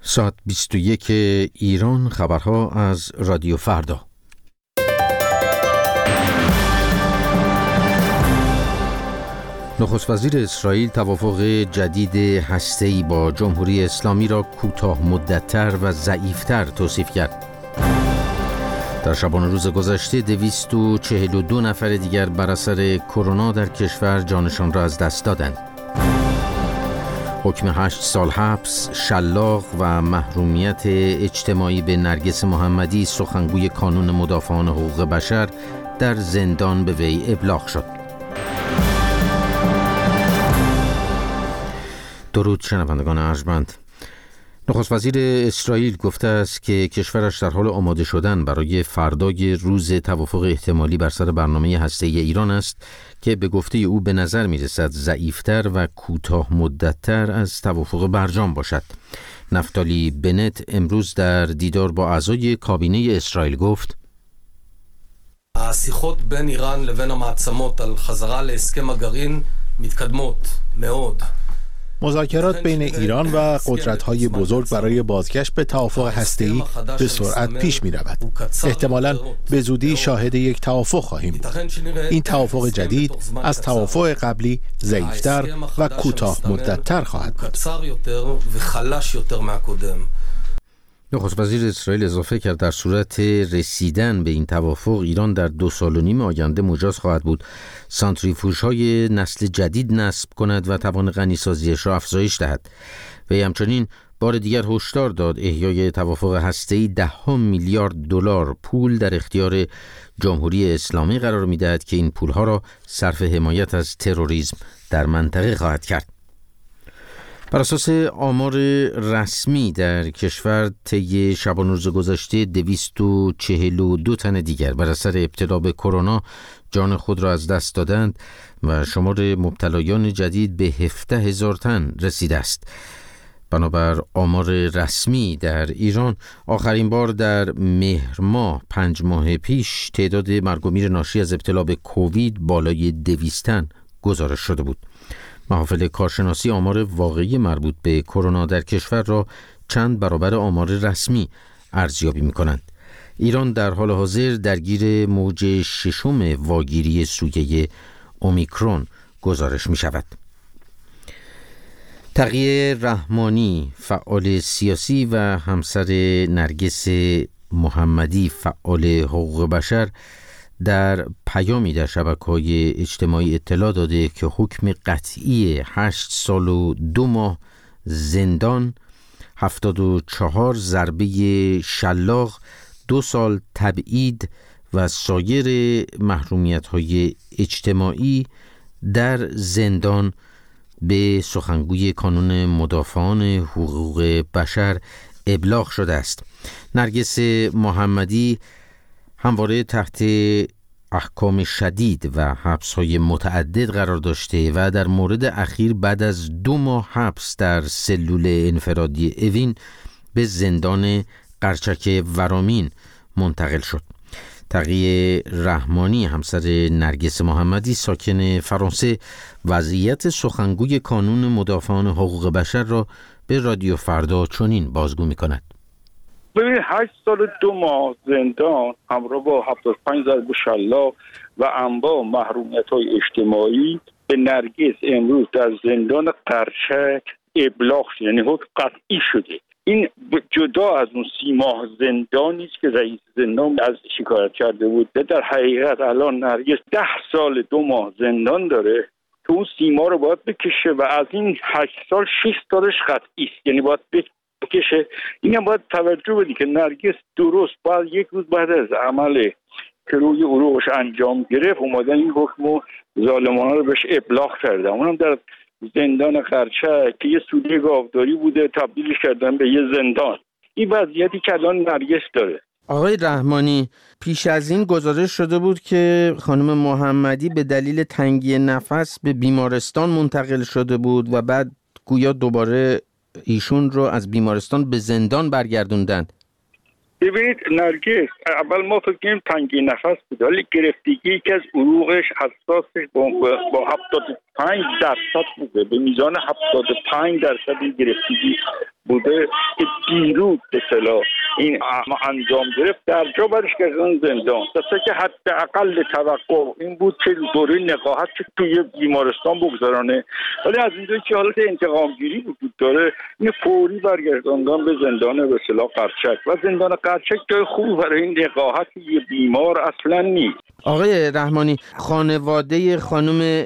ساعت 21 ایران. خبرها از رادیو فردا. نخست وزیر اسرائیل توافق جدید هسته‌ای با جمهوری اسلامی را کوتاه مدت‌تر و ضعیف‌تر توصیف کرد. در شبانه روز گذشته 242 نفر دیگر بر اثر کرونا در کشور جانشان را از دست دادند. حکم 8 سال حبس، شلاق و محرومیت اجتماعی به نرگس محمدی، سخنگوی کانون مدافعان حقوق بشر، در زندان به وی ابلاغ شد. درود شنوندگان ارجمند. نخست وزیر اسرائیل گفته است که کشورش در حال آماده شدن برای فردای روز توافق احتمالی بر سر برنامه هسته‌ای ایران است که به گفته او به نظر می‌رسد ضعیف‌تر و کوتاه مدت‌تر از توافق برجام باشد. نفتالی بنت امروز در دیدار با اعضای کابینه اسرائیل گفت: השיחות בין איראן לבין המעצמות על חזרה להסכם הגרעין מתקדמות מאוד. مذاکرات بین ایران و قدرت‌های بزرگ برای بازگشت به توافق هسته‌ای به سرعت پیش می‌رود. احتمالاً به زودی شاهد یک توافق خواهیم بود. این توافق جدید از توافق قبلی ضعیف‌تر و کوتاه مدت‌تر خواهد بود. نخست وزیر اسرائیل اضافه کرد در صورت رسیدن به این توافق ایران در 2.5 سال آینده مجاز خواهد بود سانتریفوژهای نسل جدید نصب کند و توان غنیسازیش را افزایش دهد. و همچنین بار دیگر هشدار داد احیای توافق هسته‌ای 10 میلیارد دلار پول در اختیار جمهوری اسلامی قرار می‌دهد که این پولها را صرف حمایت از تروریسم در منطقه خواهد کرد. بر اساس آمار رسمی در کشور طی شبانه روز گذشته 242 تن دیگر بر اثر ابتلا به کرونا جان خود را از دست دادند و شمار مبتلایان جدید به 17,000 تن رسیده است. بنابر آمار رسمی در ایران آخرین بار در مهر ماه 5 ماه پیش تعداد مرگ و میر ناشی از ابتلا به کووید بالای 200 تن گزارش شده بود. محافل کارشناسی آمار واقعی مربوط به کرونا در کشور را چند برابر آمار رسمی ارزیابی می‌کنند. ایران در حال حاضر درگیر موج 6 واگیری سویه اومیکرون گزارش می‌شود. تقیه رحمانی، فعال سیاسی و همسر نرگس محمدی، فعال حقوق بشر، در پیامی در شبکه‌های اجتماعی اطلاع داده که حکم قطعی 8 سال و 2 ماه زندان، 74 ضربه شلاق، 2 سال تبعید و سایر محرومیت‌های اجتماعی در زندان به سخنگوی کانون مدافعان حقوق بشر ابلاغ شده است. نرگس محمدی همواره تحت احکام شدید و حبس‌های متعدد قرار داشته و در مورد اخیر بعد از 2 ماه حبس در سلول انفرادی اوین به زندان قرچک ورامین منتقل شد. تقی رحمانی، همسر نرگس محمدی، ساکن فرانسه، وضعیت سخنگوی کانون مدافعان حقوق بشر را به رادیو فردا چنین بازگو می‌کند: ببینید 8 سال و 2 ماه زندان همراه با 75 ضربه شلاق و انواع محرومیت‌های اجتماعی به نرگس امروز در زندان قرچک ابلاغ شد، یعنی حکم قطعی شده. این جدا از اون 30 ماه زندانی است که رئیس زندان از شکایت کرده بود. در حقیقت الان نرگس 10 سال 2 ماه زندان داره که اون 30 ماه رو باید بکشه و از این 8 سال 6 سالش قطعی است، یعنی باید بکشه. این هم باید توجه بدی که نرگس درست بعد 1 روز بعد از عمل که روی عروقش انجام گرفت اومدن این حکم و ظالمانه رو بهش ابلاغ کردن. اونم در زندان قرچک که یه سوده گاوداری بوده تبدیلش کردن به یه زندان. این وضعیتی که الان نرگس داره. آقای رحمانی، پیش از این گزارش شده بود که خانم محمدی به دلیل تنگی نفس به بیمارستان منتقل شده بود و بعد گویا دوباره ایشون رو از بیمارستان به زندان برگردوندند. ببینید نرگس اول ما فکر کنیم تنگی نفس بود، ولی گرفتگی که از عروقش حساسش با 75% بوده، به میزان 75% این گرفتگی بوده که دیروز به اصطلاح این انجام گرفت. در جا برش کردن زندان. دسته که حداقل توقع این بود که دوره نقاهت توی بیمارستان بگذارانه، ولی از اینجایی که حالت انتقامگیری وجود داره این فوری برگرداندن به زندان به اصطلاح قرچک و زندان قرچک جای خوبی برای این نقاهت یه بیمار اصلا نیست. آقای رحمانی، خانواده خانم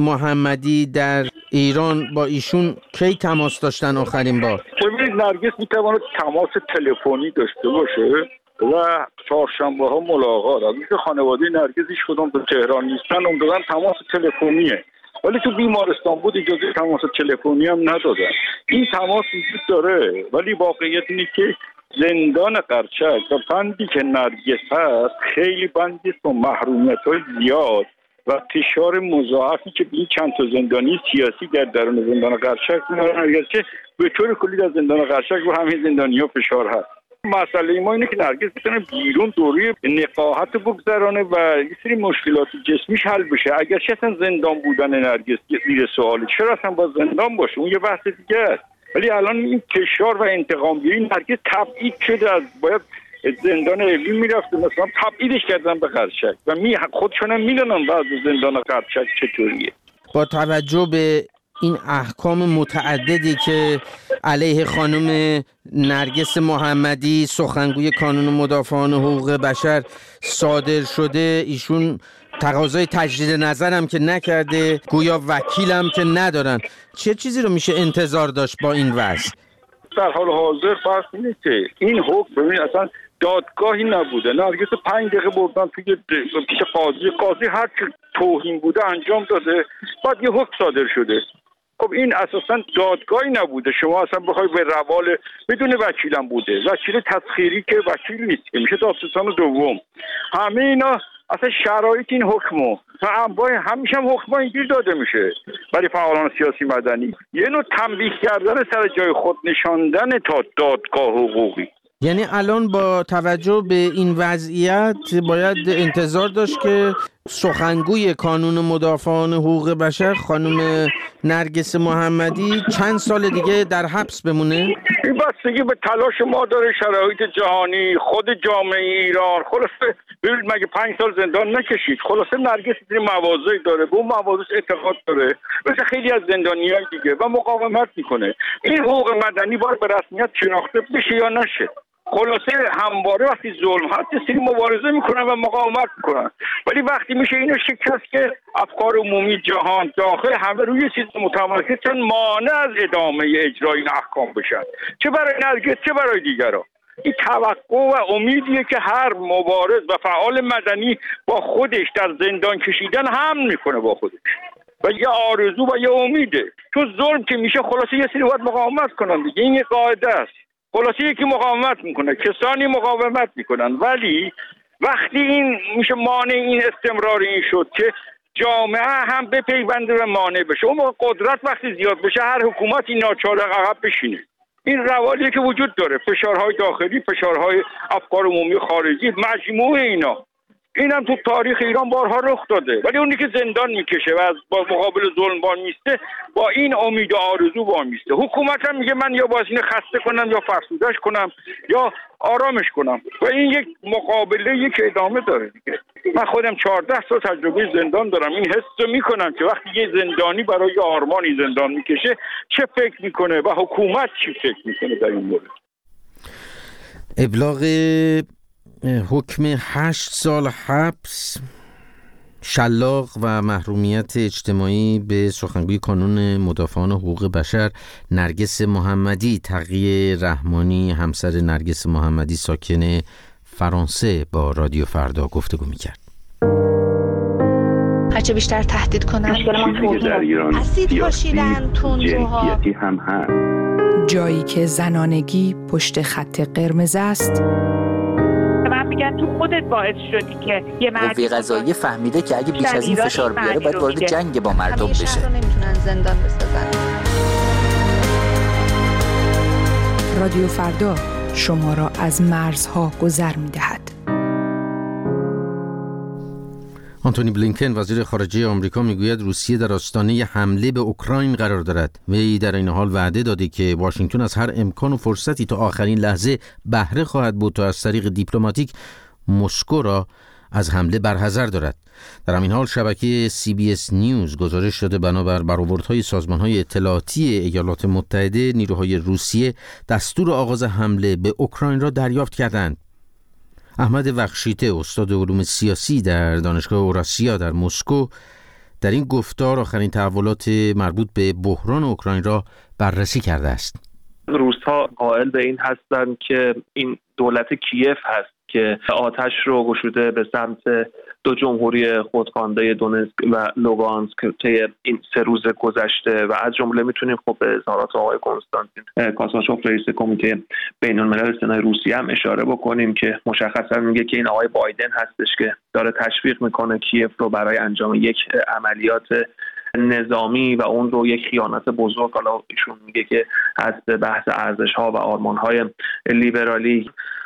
محمدی در ایران با ایشون کی تماس داشتن آخرین بار؟ ببینید نرگس میتواند تماس تلفنی داشته باشه و چهارشنبه ها ملاقات. از اینکه خانواده نرگس هیچ کدوم به تهران نیستن، عمدتاً تماس تلفنیه، ولی تو بیمارستان بود اجازه تماس تلفنی هم ندادن. این تماس وجود داره، ولی واقعیت اینه که زندان قرچک و بندی که نرگس هست خیلی بندی است با محرومیت‌های زیاد و فشار مضاعفی که این چند تا زندانی سیاسی در درون زندان قرچک میارن، اگرچه به طور کلی در زندان قرچک رو همین زندانی‌ها فشار هست. مسئله ما اینه که نرگس بتونه بیرون دوره نقاهت بگذرانه و یه سری مشکلات جسمیش حل بشه. اگرچه اصلا زندان بودن نرگس زیر سواله، چرا اصلا با زندان باشه، اون یه بحث دیگه است. ولی الان این فشار و انتقامگیری نرگس تبعید شده، از باید زندان اوین میرفته، مثلا تبعیدش کردن به قرچک و خودشون هم میدونن بعض زندان قرچک چطوریه. با توجه به این احکام متعددی که علیه خانم نرگس محمدی سخنگوی کانون مدافعان حقوق بشر صادر شده، ایشون تقاضای تجدید نظر هم که نکرده، گویا وکیل هم که ندارن، چه چیزی رو میشه انتظار داشت با این وضع؟ در حال حاضر فرض اینه که این حکم ببین اصلا دادگاهی نبوده. نرگس 5 دقیقه بردن توی پیش قاضی هر چی توهین بوده انجام داده، بعد یه حکم صادر شده. خب این اساسا دادگاهی نبوده، شما اصلا بخوای به روال بدون وکیلم بوده، وکیل تسخیری که وکیل نیست که میشه دادستان دوم. همه اینا اصلا شرایط این حکمو و همیشه هم حکما اینجوری داده میشه برای فعالان سیاسی مدنی، یه نوع تنبیه کردن سر جای خود نشاندن تا دادگاه حقوقی. یعنی الان با توجه به این وضعیت باید انتظار داشت که سخنگوی کانون مدافعان حقوق بشر خانم نرگس محمدی چند سال دیگه در حبس بمونه؟ این بستگی به تلاش ما داره، شرایط جهانی، خود جامعه ایران. خلاصه ببینید مگه 5 سال زندان نکشید؟ خلاصه نرگس این مواضعی داره، به اون مواضع اعتقاد داره مثل خیلی از زندانیای دیگه و مقاومت میکنه. این حقوق مدنی باید به رسمیت شناخته بشه یا نشه. خلاصه همواره وقتی ظلم هست سری مبارزه میکنن و مقاومت میکنن، ولی وقتی میشه اینو شکست که افکار عمومی جهان داخل همه روی چیز متمرکز چون مانع از ادامه اجرای این احکام بشن، چه برای نرگس چه برای دیگران. این توقع و امیدیه که هر مبارز و فعال مدنی با خودش در زندان کشیدن هم میکنه با خودش و یه آرزو و یه امیده. چون ظلم که میشه خلاصه یه سری باید مقاومت کنن دیگه، این یه قاعده است. خلاصه یکی مقاومت میکنه، کسانی مقاومت میکنن، ولی وقتی این میشه مانع این استمرار این شد که جامعه هم بپیونده و مانع بشه، اون موقع قدرت وقتی زیاد بشه هر حکومتی ناچار عقب بشینه. این روالیه که وجود داره، فشارهای داخلی، فشارهای افکار عمومی خارجی، مجموعه اینا. این هم تو تاریخ ایران بارها رخ داده، ولی اونی که زندان میکشه و از با مقابل ظلم وای میسته با این امید و آرزو وای میسته. حکومت هم میگه من یا باید اینو خسته کنم یا فرسودش کنم یا آرامش کنم و این یک مقابله یک ادامه داره دیگه. من خودم 14 سال تجربه زندان دارم، این حس رو میکنم که وقتی یه زندانی برای آرمانی زندان میکشه چه فکر میکنه و حکومت چی فکر میکنه در این مورد. ابلاغ حکم 8 سال حبس شلاق و محرومیت اجتماعی به سخنگوی کانون مدافعان حقوق بشر نرگس محمدی. تقی رحمانی همسر نرگس محمدی ساکن فرانسه با رادیو فردا گفتگو میکرد. هرچه بیشتر تهدید کنن اسید پاشیدن تندروها هم هست. جایی که زنانگی پشت خط قرمز است، میگن تو خودت باعث شدی که یه قوه قضاییه فهمیده که اگه بیش از این فشار بیاره باید وارد جنگ با مردم بشه. شهر رو نمیتونن زندان بسازن. رادیو فردا شما را از مرزها گذر می‌دهد. آنتونی بلینکن وزیر خارجه آمریکا میگوید روسیه در آستانه حمله به اوکراین قرار دارد. وی در این حال وعده داده که واشنگتن از هر امکان و فرصتی تا آخرین لحظه بهره خواهد بود تا از طریق دیپلماتیک مسکو را از حمله برحذر دارد. در همین حال شبکه CBS نیوز گزارش داده بنابر برآوردهای سازمان‌های اطلاعاتی ایالات متحده نیروهای روسیه دستور آغاز حمله به اوکراین را دریافت کردند. احمد وخشیته استاد علوم سیاسی در دانشگاه اوراسیا در مسکو در این گفتار آخرین تحولات مربوط به بحران اوکراین را بررسی کرده است. روس‌ها قائل به این هستند که این دولت کیف هست که آتش رو گشوده به سمت دو جمهوری خودخوانده دونتسک و لوگانسک طی این 3 روز گذشته و از جمله میتونیم خب به اظهارات آقای کنستانتین کاساشوف رئیس کمیته بین‌الملل سنای روسیه هم اشاره بکنیم که مشخصا میگه که این آقای بایدن هستش که داره تشویق میکنه کیف رو برای انجام یک عملیات نظامی و اون رو یک خیانت بزرگ. حالا ایشون میگه که از بحث ارزش‌ها و آرمان‌های لیبرالی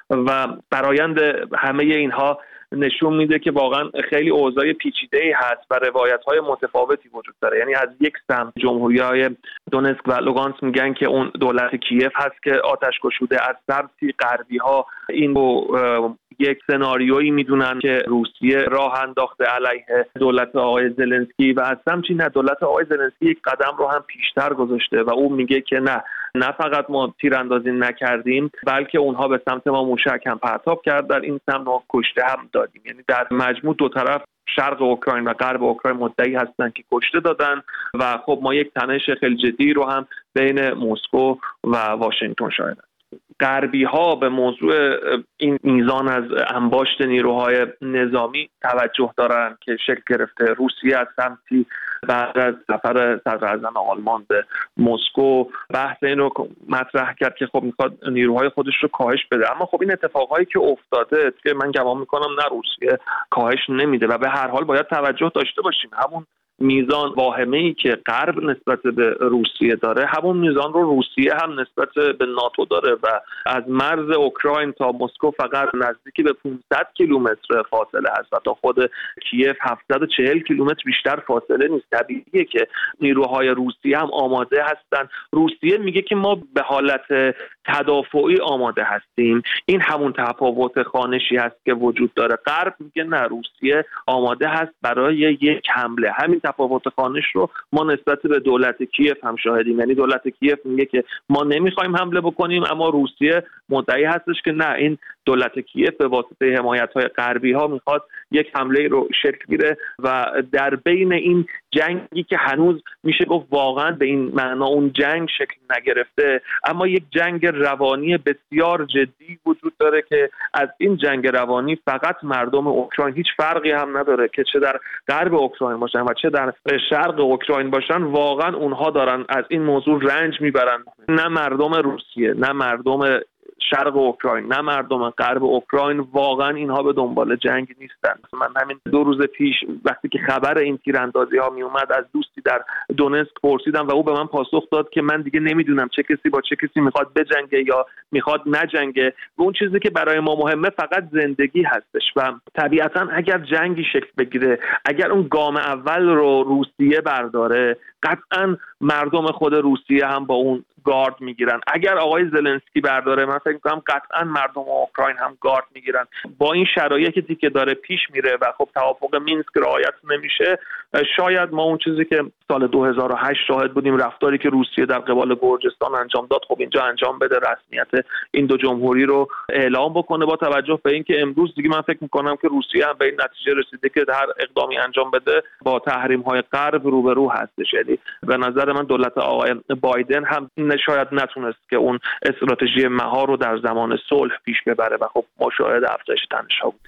و برآیند همه اینها نشون میده که واقعا خیلی اوضاع پیچیده‌ای هست و روایت‌های متفاوتی وجود داره. یعنی از یک سمت جمهوری‌های دونتسک و لوگانسک میگن که اون دولت کیف هست که آتش گشوده، از سمتی غربی‌ها این رو یک سناریویی میدونن که روسیه راه انداخته علیه دولت آقای زلنسکی و از سمتی نه، دولت آقای زلنسکی یک قدم رو هم پیشتر گذاشته و اون میگه که نه فقط ما تیراندازی نکردیم بلکه اونها به سمت ما موشک هم پرتاب کرد، در این سمت ما کشته هم دادیم. یعنی در مجموع دو طرف شرق اوکراین و غرب اوکراین مدعی هستند که کشته دادن و خب ما یک تنش خیلی جدی رو هم بین مسکو و واشنگتن شاهدیم. غربی ها به موضوع این میزان از انباشت نیروهای نظامی توجه دارن که شکل گرفته. روسیه از سمتی بعد از سفر صدراعظم آلمان به مسکو بحث این رو مطرح کرد که خب میخواد نیروهای خودش رو کاهش بده، اما خب این اتفاقهایی که افتاده که من گمان میکنم نه روسیه کاهش نمیده و به هر حال باید توجه داشته باشیم همون میزان واهمه‌ای که غرب نسبت به روسیه داره همون میزان رو روسیه هم نسبت به ناتو داره و از مرز اوکراین تا مسکو فقط نزدیکی به 500 کیلومتر فاصله هست و تا خود کیف 740 کیلومتر بیشتر فاصله نیست. طبیعیه که نیروهای روسیه هم آماده هستن. روسیه میگه که ما به حالت تدافعی آماده هستیم. این همون تفاوت خوانشی هست که وجود داره. غرب میگه نه، روسیه آماده هست برای یک حمله. همین تفاوت خوانش رو ما نسبت به دولت کیف هم شاهدیم. یعنی دولت کیف میگه که ما نمیخوایم حمله بکنیم، اما روسیه مدعی هستش که نه، این دولت کیف به واسطه حمایت‌های غربی ها میخواد یک حمله رو شکل گیره و در بین این جنگی که هنوز میشه گفت واقعا به این معنا اون جنگ شکل نگرفته، اما یک جنگ روانی بسیار جدی وجود داره که از این جنگ روانی فقط مردم اوکراین، هیچ فرقی هم نداره که چه در غرب اوکراین باشن و چه در شرق اوکراین باشن، واقعا اونها دارن از این موضوع رنج میبرن. نه مردم روسیه، نه مردم شرق اوکراین، نه مردم غرب اوکراین، واقعا اینها به دنبال جنگ نیستن. من همین 2 روز پیش وقتی که خبر این تیراندازی ها می اومد از دوستی در دونتسک پرسیدم و او به من پاسخ داد که من دیگه نمیدونم چه کسی با چه کسی میخواد بجنگه یا میخواد نجنگه و اون چیزی که برای ما مهمه فقط زندگی هستش و طبیعتا اگر جنگی شکل بگیره، اگر اون گام اول رو روسیه برداره، قطعا مردم خود روسیه هم با اون گارد میگیرن. اگر آقای زلنسکی برداره، من فکر میکنم قطعا مردم اوکراین هم گارد میگیرن. با این شرایطی که داره پیش میره و خب توافق مینسک رعایت نمیشه، شاید ما اون چیزی که سال 2008 شاهد بودیم، رفتاری که روسیه در قبال گرجستان انجام داد، خب اینجا انجام بده، رسمیت این دو جمهوری رو اعلام بکنه، با توجه به اینکه امروز دیگه من فکر میکنم که روسیه هم به این نتیجه رسیده که هر اقدامی انجام بده با تحریم‌های غرب روبرو هستش. یعنی به نظر من دولت آقای بایدن هم شاید نتونست که اون استراتژی مهار رو در زمان صلح پیش ببره و خب ما شاهد افزایش تنش‌ها بودیم.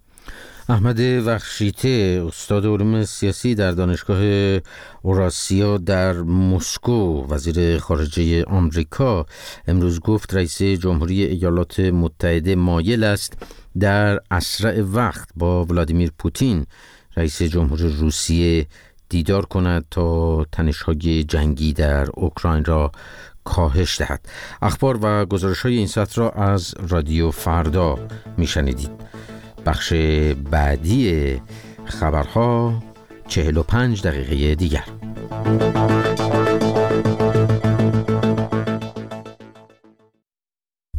احمد وخشیته استاد علوم سیاسی در دانشگاه اوراسیا در مسکو، وزیر خارجه آمریکا، امروز گفت رئیس جمهوری ایالات متحده مایل است در اسرع وقت با ولادیمیر پوتین رئیس جمهور روسیه دیدار کند تا تنش‌های جنگی در اوکراین را کاهش دهد. اخبار و گزارش‌های این ساعت را از رادیو فردا میشنیدید. بخش بعدی خبرها 45 دقیقه دیگر.